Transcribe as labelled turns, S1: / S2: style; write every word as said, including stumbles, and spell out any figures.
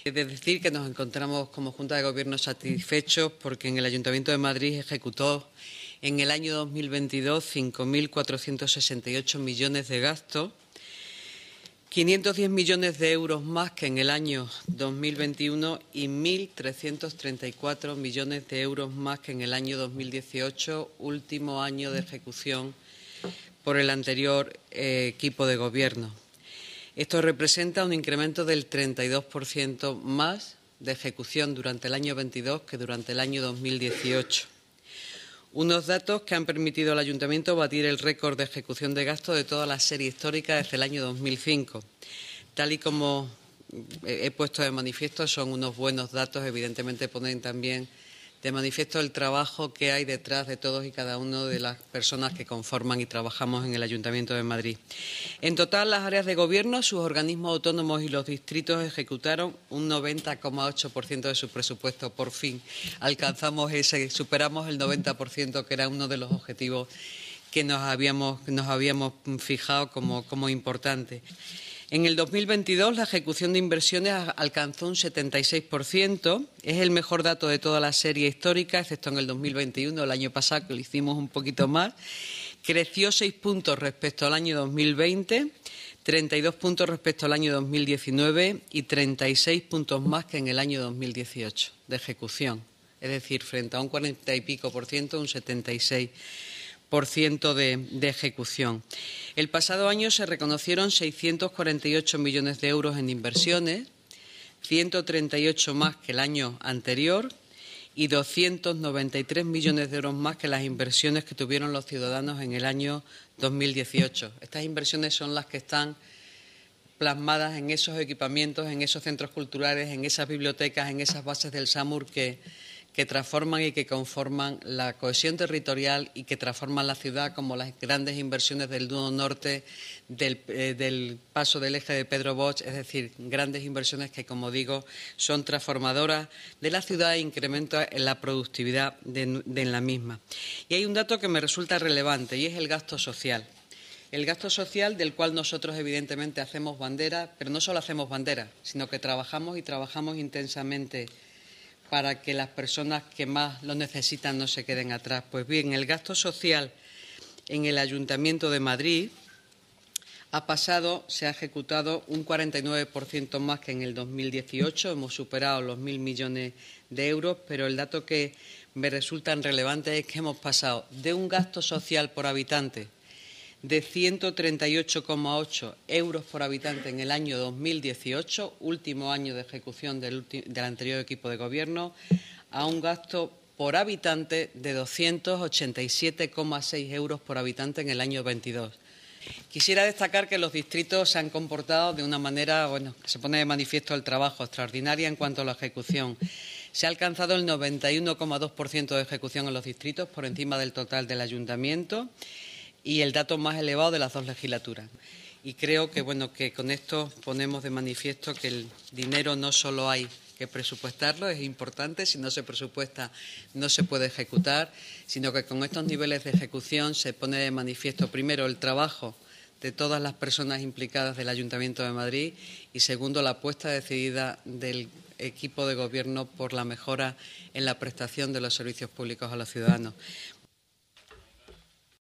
S1: He de decir que nos encontramos como Junta de Gobierno satisfechos porque en el Ayuntamiento de Madrid ejecutó en el año dos mil veintidós cinco mil cuatrocientos sesenta y ocho millones de gastos, quinientos diez millones de euros más que en el año dos mil veintiuno y mil trescientos treinta y cuatro millones de euros más que en el año dos mil dieciocho, último año de ejecución por el anterior eh, equipo de gobierno. Esto representa un incremento del treinta y dos por ciento más de ejecución durante el año veintidós que durante el año dos mil dieciocho. Unos datos que han permitido al Ayuntamiento batir el récord de ejecución de gasto de toda la serie histórica desde el año dos mil cinco. Tal y como he puesto de manifiesto, son unos buenos datos, evidentemente ponen también de manifiesto el trabajo que hay detrás de todos y cada uno de las personas que conforman y trabajamos en el Ayuntamiento de Madrid. En total, las áreas de gobierno, sus organismos autónomos y los distritos ejecutaron un noventa coma ocho por ciento de su presupuesto. Por fin alcanzamos ese, superamos el noventa por ciento, que era uno de los objetivos que nos habíamos, nos habíamos fijado como, como importante. En el dos mil veintidós la ejecución de inversiones alcanzó un setenta y seis por ciento, es el mejor dato de toda la serie histórica, excepto en el dos mil veintiuno, el año pasado, que lo hicimos un poquito más. Creció seis puntos respecto al año dos mil veinte, treinta y dos puntos respecto al año dos mil diecinueve y treinta y seis puntos más que en el año dos mil dieciocho de ejecución. Es decir, frente a un cuarenta y pico por ciento, un setenta y seis por ciento de, de ejecución. El pasado año se reconocieron seiscientos cuarenta y ocho millones de euros en inversiones, ciento treinta y ocho más que el año anterior y doscientos noventa y tres millones de euros más que las inversiones que tuvieron los ciudadanos en el año dos mil dieciocho. Estas inversiones son las que están plasmadas en esos equipamientos, en esos centros culturales, en esas bibliotecas, en esas bases del SAMUR que que transforman y que conforman la cohesión territorial y que transforman la ciudad, como las grandes inversiones del Nudo Norte, del, eh, del paso del eje de Pedro Bosch, es decir, grandes inversiones que, como digo, son transformadoras de la ciudad e incrementan la productividad de, de la misma. Y hay un dato que me resulta relevante y es el gasto social. El gasto social, del cual nosotros evidentemente hacemos bandera, pero no solo hacemos bandera, sino que trabajamos y trabajamos intensamente para que las personas que más lo necesitan no se queden atrás. Pues bien, el gasto social en el Ayuntamiento de Madrid ha pasado, se ha ejecutado un cuarenta y nueve por ciento más que en el dos mil dieciocho, hemos superado los mil millones de euros, pero el dato que me resulta relevante es que hemos pasado de un gasto social por habitante de ciento treinta y ocho coma ocho euros por habitante en el año dos mil dieciocho, último año de ejecución del, del anterior equipo de gobierno, a un gasto por habitante de doscientos ochenta y siete coma seis euros por habitante en el año veintidós. Quisiera destacar que los distritos se han comportado de una manera, bueno, que se pone de manifiesto el trabajo, extraordinaria en cuanto a la ejecución. Se ha alcanzado el noventa y uno coma dos por ciento de ejecución en los distritos, por encima del total del ayuntamiento, y el dato más elevado de las dos legislaturas. Y creo que, bueno, que con esto ponemos de manifiesto que el dinero no solo hay que presupuestarlo, es importante, si no se presupuesta no se puede ejecutar, sino que con estos niveles de ejecución se pone de manifiesto, primero, el trabajo de todas las personas implicadas del Ayuntamiento de Madrid y, segundo, la apuesta decidida del equipo de gobierno por la mejora en la prestación de los servicios públicos a los ciudadanos.